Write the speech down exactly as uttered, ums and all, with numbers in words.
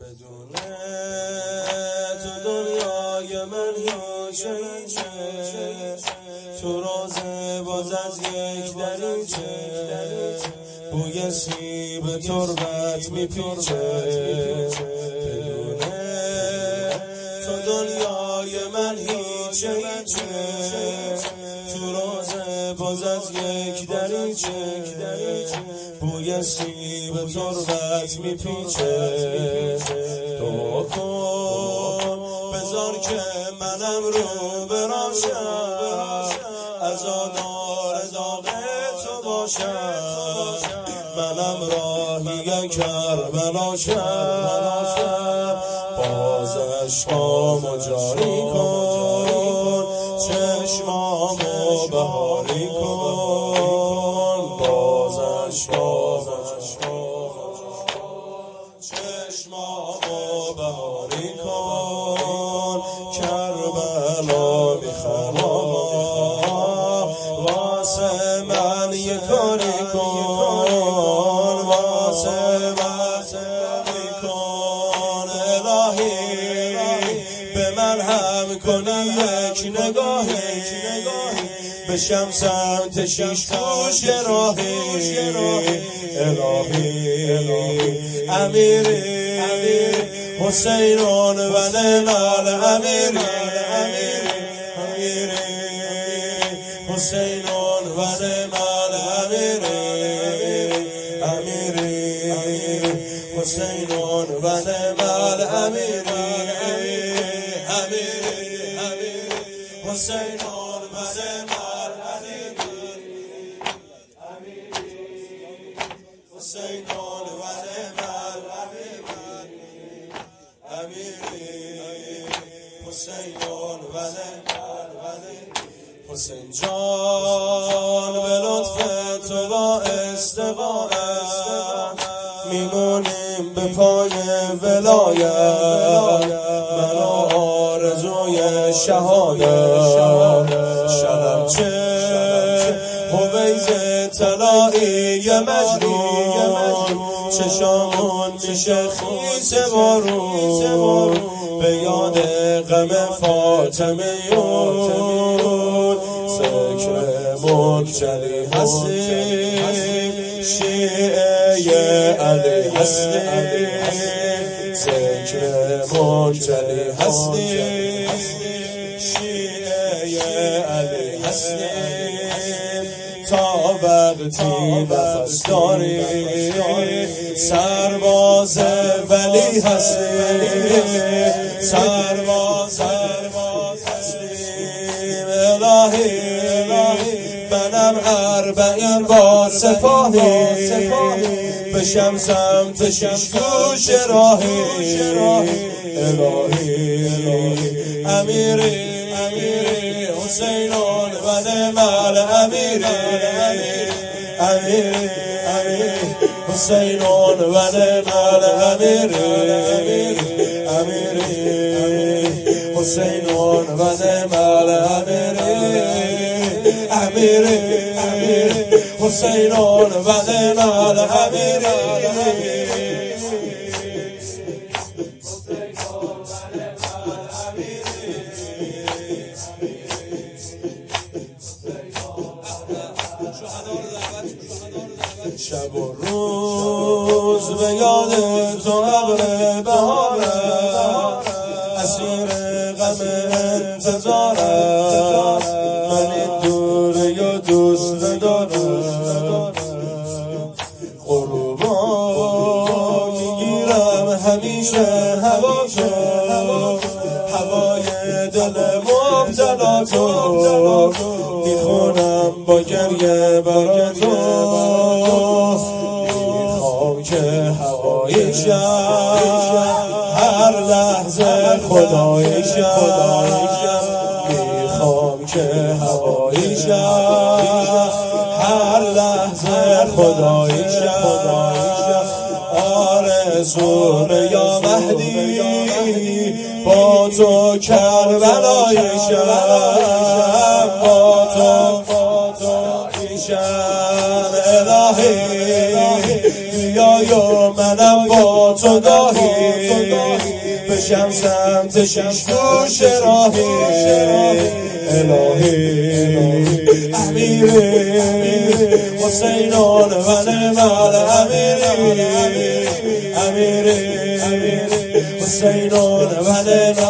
بدون تو دنیای من هیچ هیچه، تو روزه باز از یک دریچه، بوی سیب تربت میپیچه. بدون تو دنیای من هیچ هیچه، تو روزه باز از یک دریچه، بوی سیب تربت میپیچه. تو کن بذار که منم رو براشم، از آدار داغ تو باشم، منم راهی کربلاشم. باز عشقامو جاری کن، چشمامو بهاری کن. باز عشقامو چشمامو بهاری کن. کربلا میخوام واسه من یه کاری کن، واسه من یه کن. الهی به من هم کنی یک نگاهی، بشم سمت شیش گوش راهی. الهی امیری حسینون و نمال امیری، امیری حسینون و نمال امیری، امیری حسینون و نمال امیری، امیری حسینون و نمال حسینون و نمال امیری، حسینون و نمال. حسین جان به لطف تو با استقامت میمونیم به پای ولایت. من آرزوی شهادت شدم چه هویز طلایی مجنون، چشامون میشه خیس بارون به یاد غم فاطمیون. ذکر منجلی هستیم، شیعه علی هستیم. ذکر منجلی هستیم، شیعه علی هستیم. تا وقتی نفس داری سرباز ولی هستیم، سرباز هستیم. الهی منم اربعین با سپاهی، بشم سمت شیش گوش راهی. الهی امیری حسینون و نمال امیری، امیری حسینون و نمال امیری، امیری حسینون و نمال امیری، امیری حسینون و نمال امیری. شب و روز به یاد تو قبر بهارم، اسیر غم انتظارم. من این دوره یا دوست ندارم، قربان میگیرم همیشه هوا تو، هوای دل مبتلا تو. میخونم با گریه برا تو، میخوام که هوایشم هر لحظه خدایشم. میخوام که هوایشم هر لحظه خدایشم. آرزو یا مهدی با تو کربلایشم، با تو ایشم. الهی بیا یا منم با تو گاهی بشم سمت شش دوش راهی الهی امیر حسینان بله بله امیر امیر حسینان بله